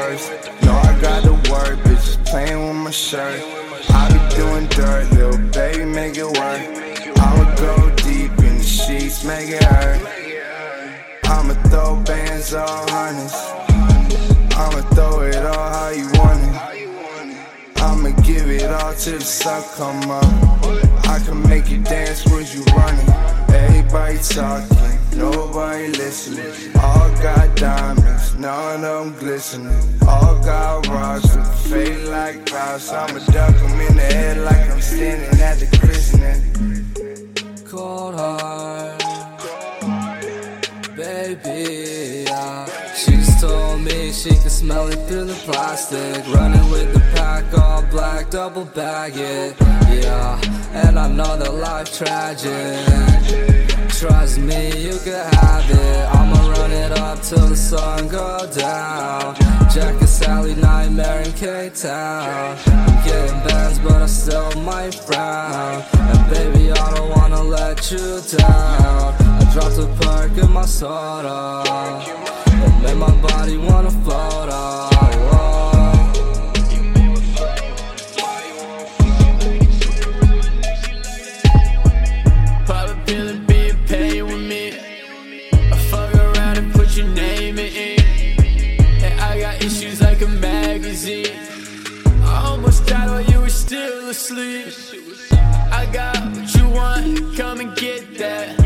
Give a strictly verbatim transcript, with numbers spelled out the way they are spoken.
first. No, I got to work, bitches playing with my shirt. I be doing dirt, little baby, make it work. I'ma go deep in the sheets, make it hurt. I'ma throw bands all hundreds. I'ma throw it all how you want it. I'ma give it all till the sun come up. I can make you dance, would you running? Everybody talking, nobody listening. All got diamonds, none of them glistening. All got rocks that fade like clouds. I'ma duck them in the head like I'm standing at the christening. Cold heart, baby, yeah. She just told me she could smell it through the plastic. Running with the pack, all black, double bag it, yeah. And I know that life tragic. Trust me, you can have it. I'ma run it up till the sun go down. Jack and Sally, Nightmare in K-Town. I'm getting bands, but I still might frown. And baby, I don't wanna let you down. I dropped a perk in my soda. It made my body wanna float up. Pop a pill and be in pain with me. I fuck around and put your name in. And I got issues like a magazine. I almost died while you were still asleep. I got what you want, come and get that.